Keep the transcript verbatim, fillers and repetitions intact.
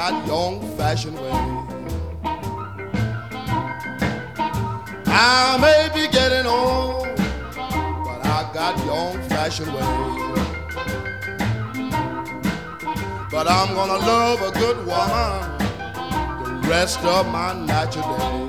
got your old-fashioned way. I may be getting old, but I got your old-fashioned way. But I'm gonna love a good woman the rest of my natural days.